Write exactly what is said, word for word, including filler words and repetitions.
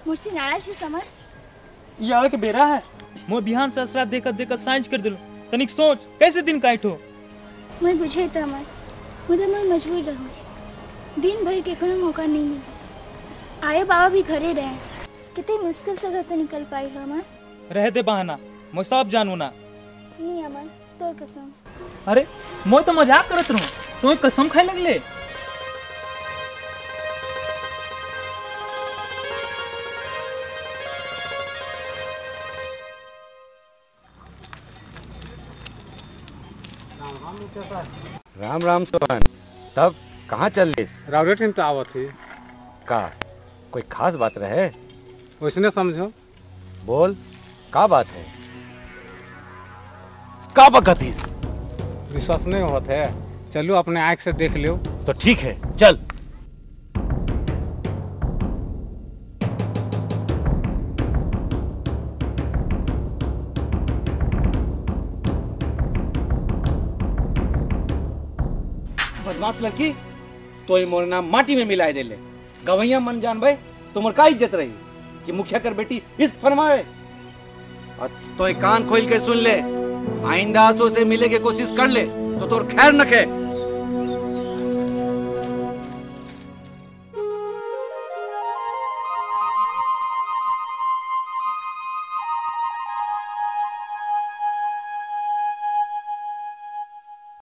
मुझसे नाराज है समर। ये आवे के बेरा है। मैं बिहान से असरा देखत देखत साइंस कर दिलो। तनिक सोच कैसे दिन काटो। मैं बुझे त अमर, मुझे मैं मजबूर रहूँ। दिन भर के कोनो मौका नहीं मिला। आए बाबा भी घरे रहे, कितनी मुश्किल से घर से निकल पाई हो अमर। रह दे बहाना, मैं सब जानू ना। नहीं अमर, तोर कसम। अरे मैं तो मजाक करत रहूं, तू कसम खाए लगले। राम राम सोहन, तब कहाँ चल रही? रावरेट तो आवत थी का कोई खास बात रहे? वैसने समझो। बोल का बात है? का बकतीस? विश्वास नहीं होता है, चलो अपने आँख से देख लो। तो ठीक है चल। बदमाश लड़की, तो मोर नाम माटी में मिलाए दे ले। गवैया मन जान भाई, तुम्हार का इज्जत रही कि मुखिया कर बेटी इस फरमावे। और तो एक कान खोल के सुन ले, आइंदा आंसू से मिले के कोशिश कर ले तो तोर खैर न खे।